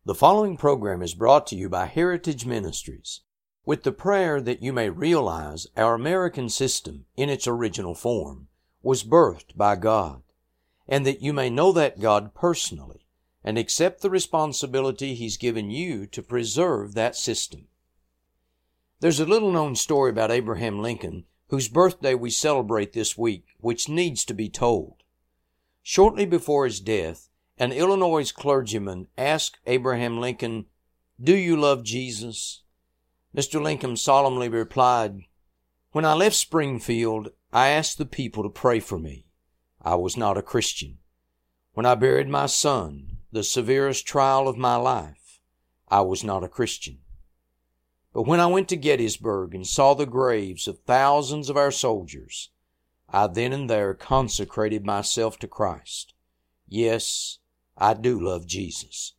The following program is brought to you by Heritage Ministries, with the prayer that you may realize our American system in its original form was birthed by God, and that you may know that God personally and accept the responsibility He's given you to preserve that system. There's a little-known story about Abraham Lincoln, whose birthday we celebrate this week, which needs to be told. Shortly before his death, an Illinois clergyman asked Abraham Lincoln, "Do you love Jesus?" Mr. Lincoln solemnly replied, "When I left Springfield, I asked the people to pray for me. I was not a Christian. When I buried my son, the severest trial of my life, I was not a Christian. But when I went to Gettysburg and saw the graves of thousands of our soldiers, I then and there consecrated myself to Christ. Yes, I do love Jesus."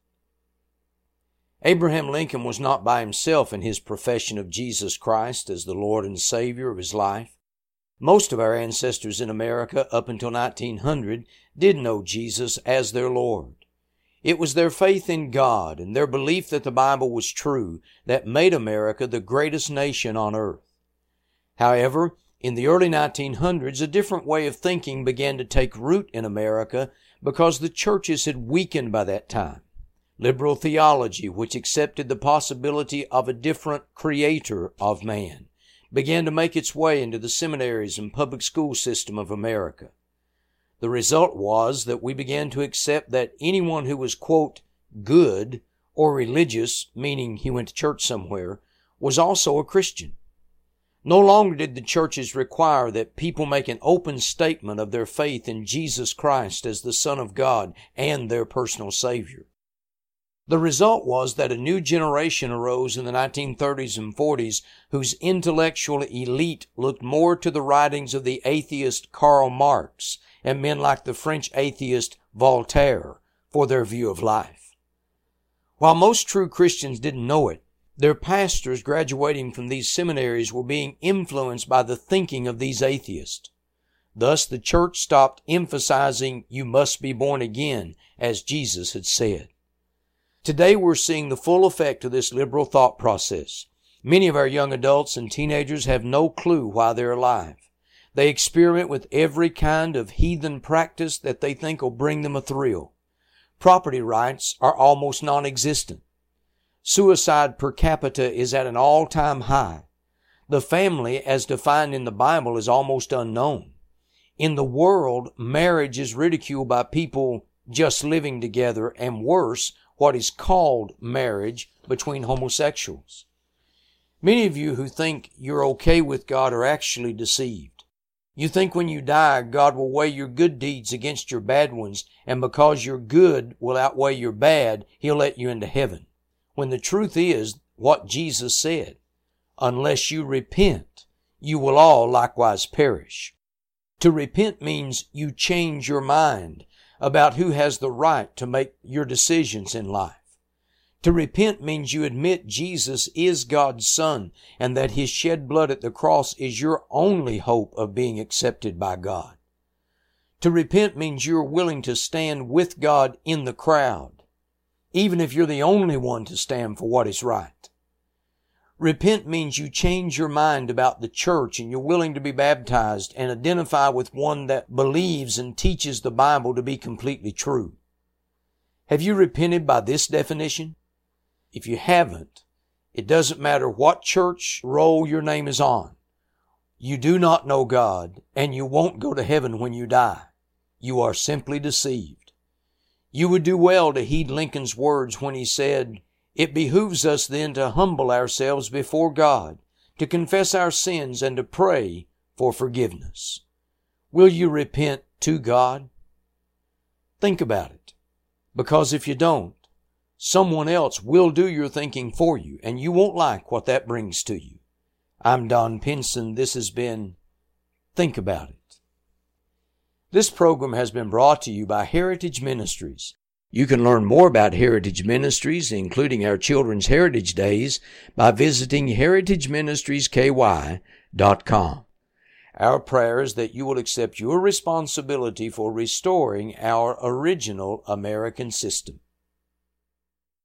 Abraham Lincoln was not by himself in his profession of Jesus Christ as the Lord and Savior of his life. Most of our ancestors in America up until 1900 did know Jesus as their Lord. It was their faith in God and their belief that the Bible was true that made America the greatest nation on earth. However, in the early 1900s, a different way of thinking began to take root in America because the churches had weakened by that time. Liberal theology, which accepted the possibility of a different creator of man, began to make its way into the seminaries and public school system of America. The result was that we began to accept that anyone who was, quote, good or religious, meaning he went to church somewhere, was also a Christian. No longer did the churches require that people make an open statement of their faith in Jesus Christ as the Son of God and their personal Savior. The result was that a new generation arose in the 1930s and 40s whose intellectual elite looked more to the writings of the atheist Karl Marx and men like the French atheist Voltaire for their view of life. While most true Christians didn't know it, their pastors graduating from these seminaries were being influenced by the thinking of these atheists. Thus, the church stopped emphasizing "you must be born again," as Jesus had said. Today, we're seeing the full effect of this liberal thought process. Many of our young adults and teenagers have no clue why they're alive. They experiment with every kind of heathen practice that they think will bring them a thrill. Property rights are almost non-existent. Suicide per capita is at an all-time high. The family, as defined in the Bible, is almost unknown. In the world, marriage is ridiculed by people just living together, and worse, what is called marriage between homosexuals. Many of you who think you're okay with God are actually deceived. You think when you die, God will weigh your good deeds against your bad ones, and because your good will outweigh your bad, He'll let you into heaven. When the truth is what Jesus said, "Unless you repent, you will all likewise perish." To repent means you change your mind about who has the right to make your decisions in life. To repent means you admit Jesus is God's Son and that His shed blood at the cross is your only hope of being accepted by God. To repent means you're willing to stand with God in the crowd, even if you're the only one to stand for what is right. Repent means you change your mind about the church and you're willing to be baptized and identify with one that believes and teaches the Bible to be completely true. Have you repented by this definition? If you haven't, it doesn't matter what church roll your name is on. You do not know God, and you won't go to heaven when you die. You are simply deceived. You would do well to heed Lincoln's words when he said, "It behooves us then to humble ourselves before God, to confess our sins, and to pray for forgiveness." Will you repent to God? Think about it, because if you don't, someone else will do your thinking for you, and you won't like what that brings to you. I'm Don Pinson. This has been Think About It. This program has been brought to you by Heritage Ministries. You can learn more about Heritage Ministries, including our Children's Heritage Days, by visiting heritageministriesky.com. Our prayer is that you will accept your responsibility for restoring our original American system.